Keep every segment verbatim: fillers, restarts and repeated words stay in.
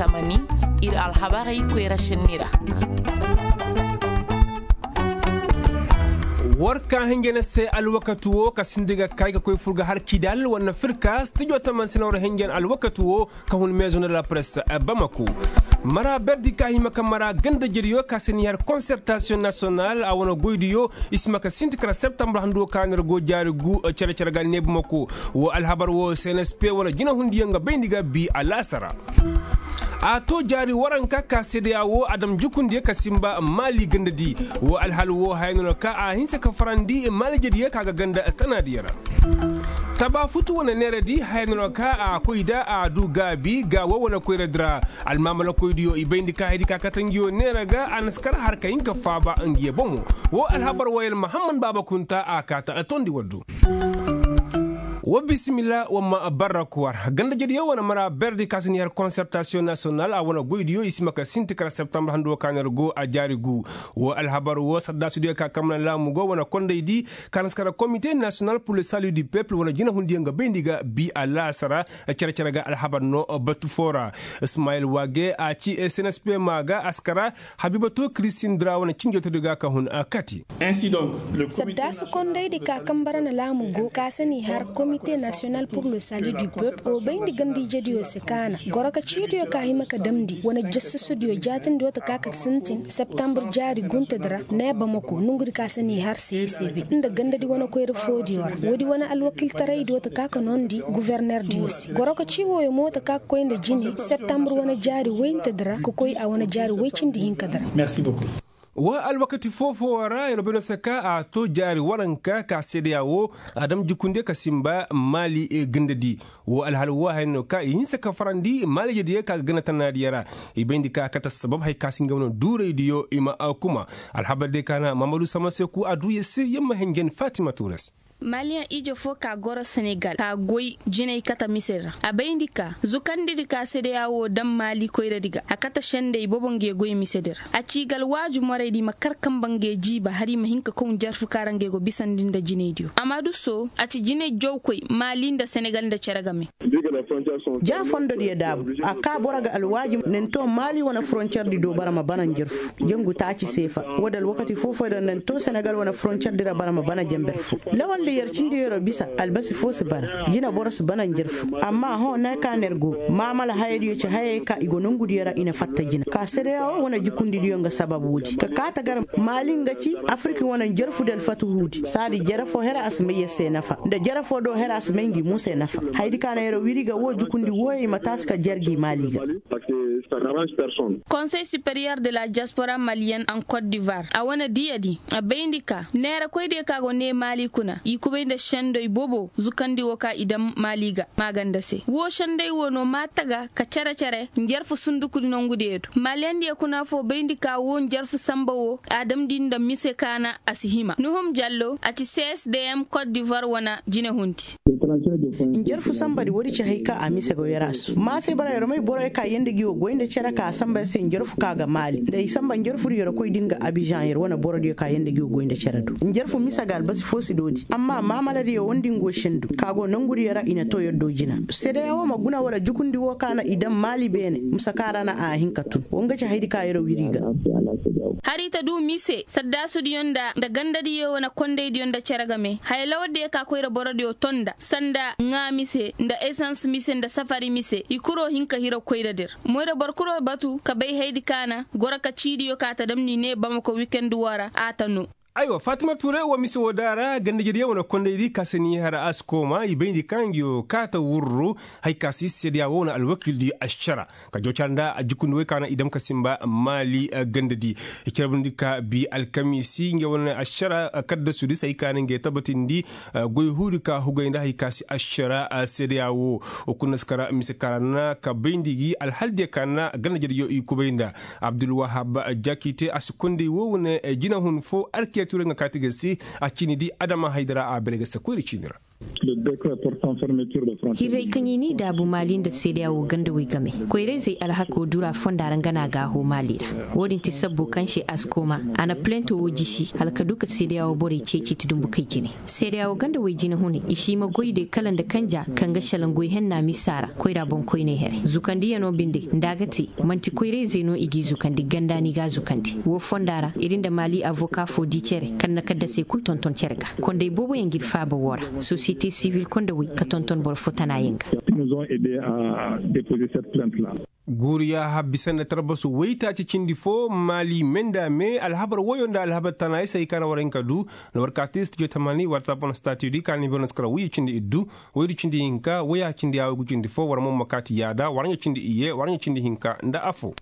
tamani ir alhabari kwera shenira warka hengene se alwakatu wo ka sindiga kayga koy furga har kidal wana firka studio taman senor hengen alwakatu wo ka hun maison de la presse Bamako mara berdi kahima kamara ganda jeriyo ka seniyar concertation nationale a wana goydiyo ismaka sintikra septembre hando kaner go jari gu cere cere gal nebu mako wo alhabar wo C N S P wana jina hundiya nga bendiga bi alasara a to jari waranka ka C D A O adam jukundi ka simba mali gandadi wo alhal wo hayno ka a hinsa ka farandi mali jediye ka ga ganda kanadiyara taba futu wana neredi hayno ka a koida a du gabi ga wona koyredra almamala koydiyo ibendi ka hedi ka katangiyo neraga anaskar har kayin ka faba angiye bomo wo alhabar wayel muhammad baba kunta a kata atondi waddu wa bismillah wa ma barakwar ganda jadi wana mara berdi kasiniyar concertation nationale a wana goydiyo ismaka sintikara septembre hando kaner go a jari gu wa alhabar wo sadda sudiya ka kamna lamu go wana kondaydi kanaskara comité national pour le salut du peuple wana jina hundi nga bendiga bi ala sara cere cere ga alhabar no batu fora ismail wage a ci S N S P maga askara habibatu christine dra wana cinjoto diga ka hun akati ainsi donc le sadda su kondaydi ka kambarana lamu go kasani har Comité national pour le salut du peuple o bayndi gandi jediyo sekana goraka ciidiyo ka himaka damdi wana jassuso diyo jatin do ta kakat sintin septembre jari gunta dara ne Bamako nunguri kasani har C C B inda gandadi wana koyre fodiyor wodi wana alwakil taray do ta kaka nondi gouverneur diosi goraka ciwo yo mota kaka koynde jini septembre wana jari weinta dara ko koy a wana jari weycindi hinka dara. Merci beaucoup. wa alwakati fofo wara yano saka a to jari waranka ka C D A O adam jukunde ka simba mali e gandadi wa alhalwa hayno ka yin saka farandi mali yediye ka gana tanadiyara ibendi ka kata sabab hay kasinga wono dure diyo ima akuma alhabade kana Mamadou Samaseku adu yesse yamma hengen Fatima Toures Malian ijo fo ka goro Senegal ka goy jinay kata misera abayindika zukandiri ka C D A O dam mali koyra diga akata shende bobonge goy miseder a cigal waju moredi makar kambange jiba hari mahinka ko jarfu karange go bisandinda jinaydio Amadou So ati jinay jow koy mali nda Senegal nda ceragame ja fondo di dabu aka boraga alwaji nento mali wana frontière di do barama banan jerfu jengu taci sefa wadal wakati fofo da nento Senegal wana frontière di barama bana jemberfu lawal yarcinde yoro bisa albasi fosi bara jina boros banan jerfu amma ho na ka nergo mamala hayriyo ci haye ka igo nongudi yara ina fatta jina ka sere o wana jikundi diyo nga sababu wudi ka kata gar malinga ci afrika wana jerfu del fatuhudi sadi jerafo hera asme yesse nafa nda jerafo do hera asme ngi musa nafa haydi kana yoro wiriga wo jikundi woyi mataska jergi maliga. Conseil supérieur de la diaspora malienne en Côte d'Ivoire a wana diadi a bayindika nera koyde ka go ne mali kuna kubenda shandoy bobo zukandi woka idam maliga maganda se wo shanday wono mataga ka cara cara njarfu sundukudi nongudeedu malendi kuna fo bendi ka wo njarfu sambawo adam dinda mise kana asihima nuhum jallo ati C S D M Côte d'Ivoire wana jine hunti njarfu sambadi wori ci hayka a mise go yarasu ma se bara yoro may boro ka yende giwo goinde cara ka samba se njarfu kaga mali dai samba njarfu yoro koy dinga Abidjan yer wana boro de ka yende giwo goinde caradu njarfu misagal basi fosi dodi amma mamala riyo wondin go shendu kago nanguri yara ina to yoddo jina sede yawo maguna wala jukundi wo kana idan mali bene musakara na a hinkatun wonga ci haydi ka yoro wiriga harita du mise sadda su dionda da ganda diyo wana konde dionda ceragame haylawde ka koyra borodio tonda sanda nga mise nda essence mise nda safari mise ikuro hinka hiro koyra der moyra borkuro batu ka bay haydi kana goraka cidiyo ka ta damni ne Bamako weekend wara atanu aywa Fatima Touré wa misi wodara ganda jedi wana kondaydi kasani hara askoma ibendi kangyo kata wurru hay kasi C D A O wana alwakil di ashara ka jocanda ajukundu we kana idam kasimba mali gandadi ikirabundika bi alkamisi nge wana ashara kadda sudi sai kana nge tabatindi goy hudu ka hugaynda hay kasi ashara C D A O okuna skara misakarana ka bendigi alhalde kana ganda jedi yo ikubaynda Abdul Wahab Jakite askundi wo wana jina hun fo alki turenga katigasi a cini di Adama Haidara a belegasta kwiri cinira Hirai kanyini da abu malin da sai da yawo ganda wai game. Koire zai alhako dura fondaran gana ga ho malira. Wodin ti sabbo kanshi askoma ana plento wojishi halka duka sai da yawo bore ceci tudun bukai kine. Sai da yawo ganda wai jina hune ishi ma goide kalan da kanja kan ga shalan goy henna misara koira bon koy ne here. Zukandi yano binde ndagati manti koire zai no igi zukandi ganda ni ga zukandi. Wo fondara irin da mali avocat fo di cere kan na kadda sai kul tonton cerga. Konde bobo yangir fa ba wora. Société civile konde wi ka tonton bor fotana yenga. Nous ont aidé à déposer cette plainte-là. guriya habisana tarbasu waita cikin difo mali menda me alhabar woyonda alhabar tanai sai kana waran kadu na warkatis jo tamani whatsapp on statue di kan bonus kara wi cindi iddu woydi cindi hinka waya cindi yawo gu cindi fo warmo makati yada warnya cindi iye warnya cindi hinka nda afo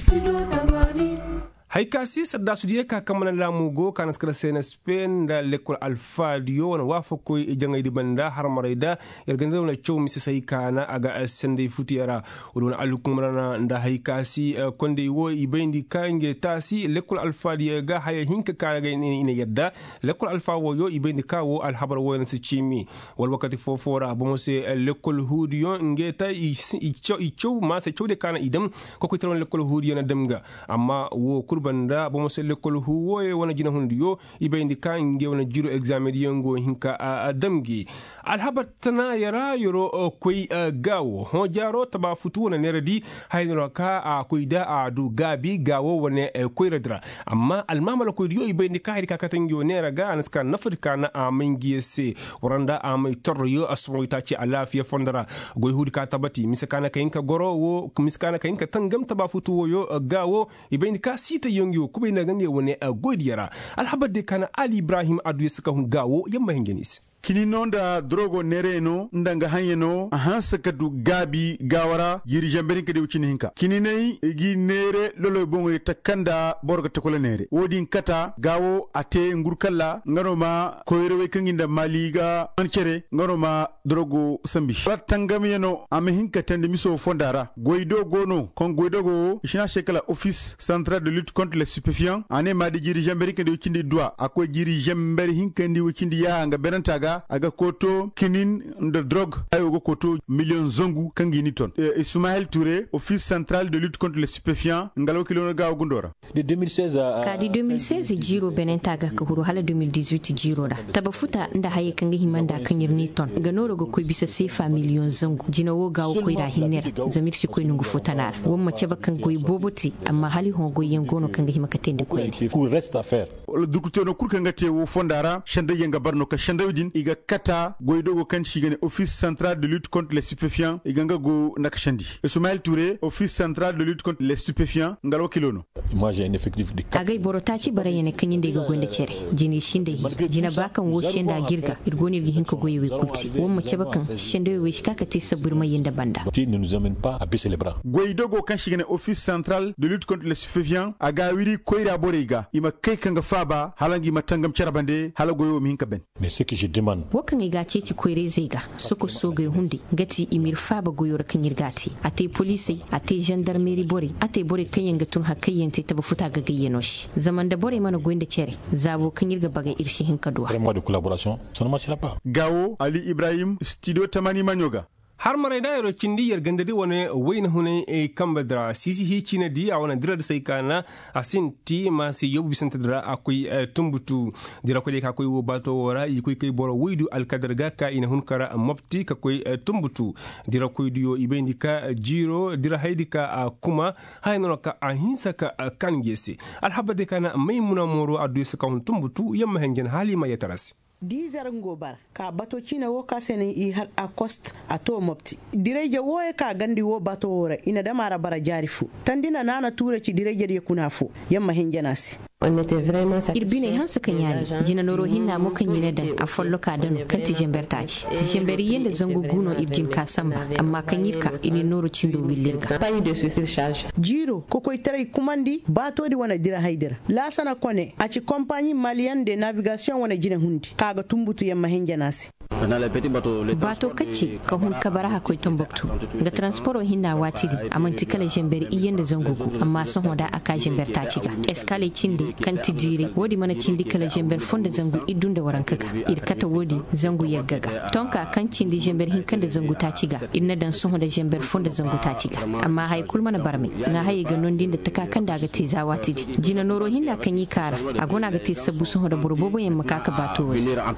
haikasi sadda su ka kamana lamugo kana skara sena Spain da lekol alfadio wana wafa ko ijanga di banda har maraida yarganda na chow misi sai kana aga sende futiyara wona alukum rana nda haikasi konde wo ibendi kange tasi lekol alfadio ga haya hinka kaga ina yadda lekol alfawo yo ibendi kawo alhabar wo na chimi wal wakati fofora bomo se lekol hudio ngeta icho icho ma se chowde kana idam ko ko tron lekol hudio na demga amma wo banda bo mo selle kol huwoye wona jina hundiyo ibendi kange wona jiro examen yongo hinka adamgi alhabatana yara yoro koy gawo ho jaro taba futu wona neradi haynro ka a koyda adu gabi gawo wona koyradra amma almamala koydiyo ibendi ka hadi kakatangiyo nera ga anaska nafrika na amangiyese waranda amay toryo asmoyta ci alafiya fondara goy hudi ka tabati misakana kayinka goro wo miskana kayinka tangam taba futu woyo gawo ibendi ka sita yongiyo kube na gange wone a godiyara alhabade kana Ali Ibrahim adu suka hun gawo yamma hingenis kini nonda drogo nereno ndanga hanyeno ahansa kadu gabi gawara yiri jambering kadi ukini hinka kini nei igi nere lolo bongo takanda borga takola nere wodi kata gawo ate ngurkalla nganoma koyrewe kanginda maliga ankere nganoma drogo sambi ratangam yeno ame hinka tande miso fondara goido gono kon goido go ishina shekala office central de lutte contre les stupéfiants ane madi jiri jambering kadi ukindi doi akwa jiri jamberi hinka ndi ukindi ya nga benantaga aga koto kinin de drogue ayo koto million zongu kangini ton e Ismaël Touré office central de lutte contre les stupéfiants ngalo kilo ga gundora de deux mille seize kadi deux mille seize jiro benentaga ka huru hala deux mille dix-huit jiro da tabafuta nda haye kangi himanda kanyirni ton ganoro go koy bisa sefa million zongu jinawo gawo koy da hinnera zamir shi koy nungu fotanara womma ceba kan koy boboti amma hali ho go yengono kangi himakatende koy ne ku reste à faire le dukutono kurka ngate wo fondara shanda yenga barno ka shanda widin iga kata goidogo kan shigane office central de lutte contre les stupéfiants iganga go nakashandi Ismaël Touré office central de lutte contre les stupéfiants ngalo kilono moi j'ai un effectif de agay borotaci barayene kanyinde ga gonde cere jini shinde hi jina bakan wo shenda girga irgoni gi hinko goyi we kulti womma cebakan shende we shikaka te saburma yinda banda ti ne nous amène pas à baisser les bras goidogo kan shigane office central de lutte contre les stupéfiants aga wiri koira borega ima kai kanga faba halangi matangam cerabande halagoyo mi hinka ben mais ce que je demande wakan iga ceci koire zega soko soge hundi gati imir faba goyor kanyir gati ate police ate gendarmerie bore ate bore kanyen gatun hakayyen te taba futa ga gayyenoshi zaman da bore mana goyinde cere zabo kanyir ga baga irshi hinka duwa vraiment de collaboration ça ne marchera pas gawo Ali Ibrahim studio tamani manyoga har marai da yaro kindi yar gandade wani wayna hune e kamba da sisi hici na di a wani dira da sai kana asin ti ma si yobu bisanta dira akwai tumbutu dira ko ka akwai wo bato wara yi kai kai boro widu alkadar ga ka ina hunkara mopti ka akwai tumbutu dira ko diyo ibendi ka jiro dira haidika kuma hayno ka ahinsa ka kan gese alhabade kana maimuna moro adu saka hun tumbutu yamma hangen halima ya tarasi dizar ngobar ka bato china wo ka sene i har a cost ato mopti direje wo e ka gandi wo bato wora ina da mara bara jarifu tandina nana ture ci direje de kunafu yamma hinjanasi on était vraiment satisfait irbine hansa kanyari jina noro hinna mo kanyine dan a follo ka dan kanti jembertaci jemberi yende zangu guno irjin ka samba amma kanyirka ini noro cindo willirga pas de surcharge jiro ko koy tare kumandi bato di wana dira haidira la sana kone a ci compagnie malienne de navigation wana jina hundi kaga tumbutu yamma hinjanasi bato kacce ka hun kabara ha koy tomboktu ga transport hinna watidi amanti kala jemberi iyende zangugu amma son hoda aka jembertaci ga escale cinde wodi kanti dire wodi mana cindi kala jember fonda zangu idunda warankaga ir kata wodi zangu yaggaga tonka kan cindi jember hinkanda zangu taciga inna dan soho da jember fonda zangu taciga amma hay kul mana barme nga hay ga nondin da taka kan daga te zawati jina noro hinna kan yi kara agona ga te sabu soho da burbobo yamma kaka bato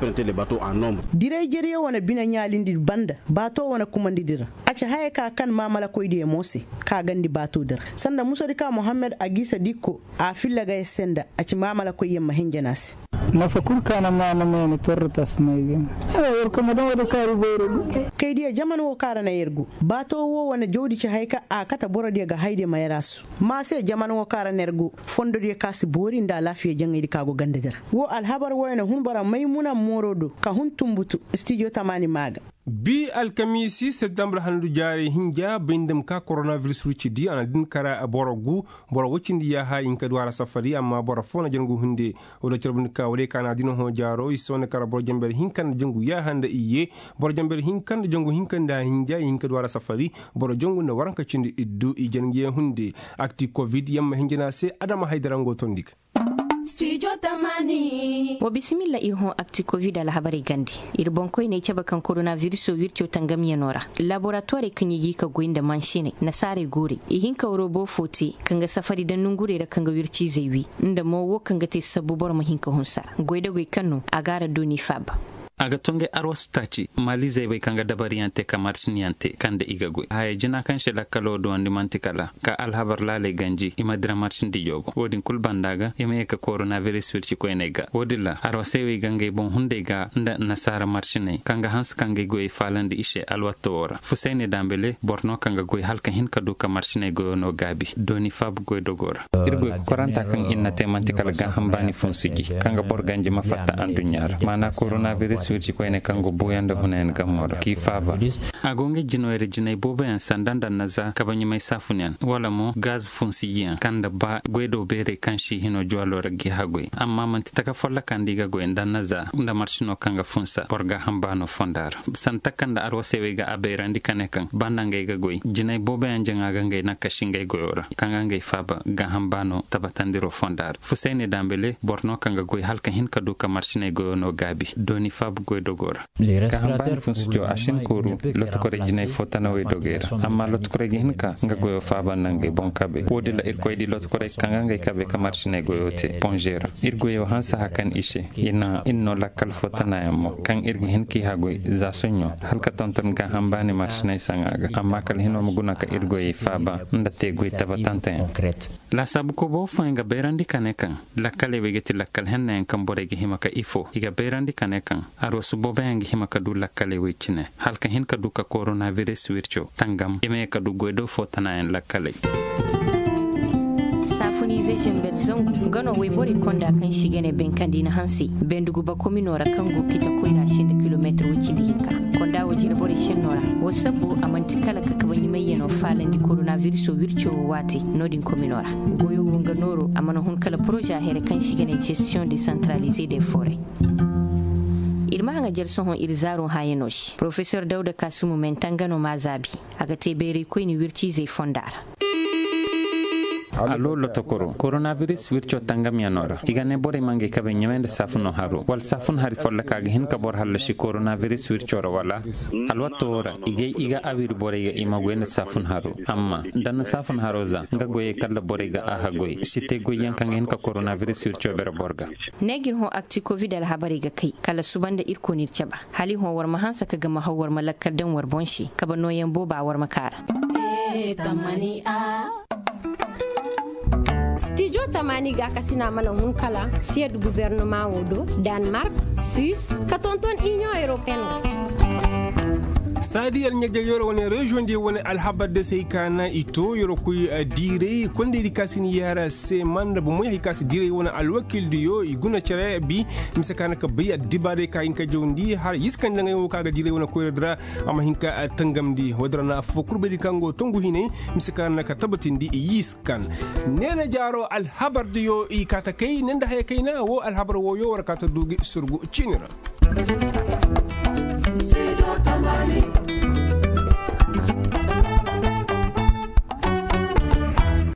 dire jere wana bina nyalindi banda bato wana kumandi dira acha hay ka kan mamala koyde mose ka gandi bato dira sanda musarika muhammad agisa dikko a fillaga senda aci mamala koyemma hinjanasi mafakul kana mama mene tortas mayge er ko madan wada kari boro kay dia jaman wo karana yergu bato wo wana jodi ci hayka a kata borodi ga hayde mayrasu ma se jaman wo karana yergu fondo dia kasi bori nda lafiya jangidi kago gandadira wo alhabar wayna hun bara maymuna morodo ka hun tumbutu studio tamani maga bi alkamisi septembre handu jari hinja bindem ka coronavirus ruci di ana din kara borogu boro wocindi ya ha in kadwara safari amma boro fona jangu hunde o do cerbun ka wale kana dino ho jaro isone kara boro jambel hinkan jangu ya handa iye boro jambel hinkan jangu hinkan da hinja in kadwara safari boro jangu na waranka cindi iddu i jangiye hunde akti covid yamma hinjina se adama haydarango tondik Studio Tamani. Wa bismillah irhon akti covid ala habari gandi. Ir bonkoy ne ceba kan coronavirus wircho tangam yanora. Laboratoire kan yigi ka goinda manshine na sare gore. Ihin ka robo foti kanga safari dan nungure da kanga wirci zaiwi. Inda mo wo kanga te sabubor mahinka hunsa. Goida goi kanu agara doni fab. aga tonge arwas tachi mali zai bai kanga dabariante kamar siniyante kande igagwe haya jina kan shela kalo do andi mantikala ka alhabar lale ganji imadra marsin di jogo wodin kul bandaga yeme ka coronavirus wirci ko enega wodilla arwase wi gange bon hunde ga nda nasara marsine kanga hans kange goy falandi ishe alwatora fusaini dambele borno kanga goy halka hin kadu ka marsine goy no gabi doni fab goy dogora irgo koranta kan inna te mantikala ga hambani fonsigi kanga bor ganji mafatta andunyar mana coronavirus wirci ko ene kango boyanda hunen gamora ki faba agonge jinoere jinay boba en sandanda naza kabanyi may safunyan wala mo gaz fonsiyan kanda ba gwedo bere kanshi hino jwalora gi hagwe amma man titaka folla kandiga go en naza nda marshino kanga fonsa porga hambano fondar santa kanda arwa sewega aberandi kanekan bandange ga goy jinay boba en janga ngay nakashinga goyora kanga ngay faba ga hambano tabatandiro fondar fusene dambele borno kanga goy halka hin kadu ka marshine go no gabi doni fab goy dogora ka hambani fonsujo ashin kuru lot ko rejinay fotana we dogera amma lot ko regi hinka nga goyo faba nange bon kabe wodi la irko di lot ko rek kanga ngay kabe ka marshine goyote pongera irgoyo hansa hakan ishe ina inno lakal fotana yamo kan irgi hinki hagoy za sonyo halka tonton ga hambani marshine sangaga amma kal hino muguna ka irgoy faba ndate goy tabatante la sabu ko bo fanga berandi kanekan lakale wegeti lakal henne kan boregi himaka ifo iga berandi kanekan aro subo bayangi himaka du lakale wechine halka hin kadu ka coronavirus wircho tangam ime kadu goido fotana en lakale safuni zai jember zangu gano wai bori konda kan shigene ben kandina hansi bendugu ba kominora kango kita koina shinda kilometer wuci da hinka konda waji da bori shinora wasabu amantikala ka kabani mayeno falan di coronavirus wircho wati nodin kominora goyo wonga noro amana hun kala projet here kan shigene gestion décentralisée des forêts irma hanga jelson hon irzaro hayenosh professeur Dauda Kasumu mentangano mazabi aga tebere ko ni wirci zai fondara alo lotokoro coronavirus wircho tangam yanora igane bore mange kabe nyamende safuno haru wal safun hari folla kage hin kabor halle shi coronavirus wircho wala alwato ora ige iga awir bore ga imagwene safun haru amma dan safun haroza ngagoye kala bore ga ahagoy site goyen kan hin ka coronavirus wircho bere borga negin ho akti covid al habari ga kai kala subanda irko nir chaba hali ho war mahansa kaga mahawar malakar dan war bonshi kaba noyen boba war makara eh tamani a Studio Tamani ga kasina mana hunkala siya du gouvernement wodo Denmark, Suisse, katonton Union Européenne. sadi al nyagja yoro woni region di woni al habade sey kana ito yoro kuy dire konde di kasini yara se manda bu moy kasi dire woni al wakil di yo iguna cere bi misa kana ka biya dibade ka inka jondi har yiskan da ngayo kaga dire woni ko dra ama hinka tangam di wadrana fokurbe di kango tongu hine misa kana ka tabatin di yiskan nena jaro al habar di yo i kata kay nenda hay kayna wo al habar wo yo war kata dugi surgu cinira Studio Tamani